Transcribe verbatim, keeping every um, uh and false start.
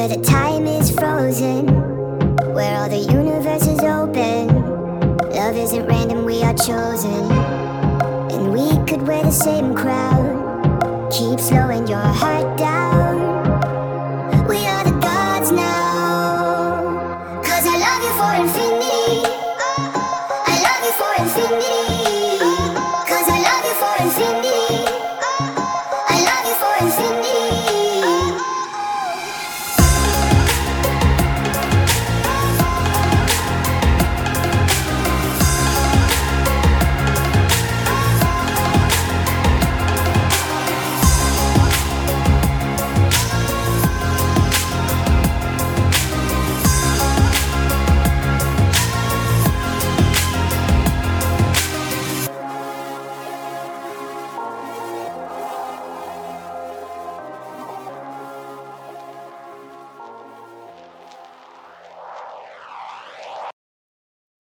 where the time is frozen, where all the universe is open. Love isn't random, we are chosen. And we could wear the same crown. Keep slowing your heart down.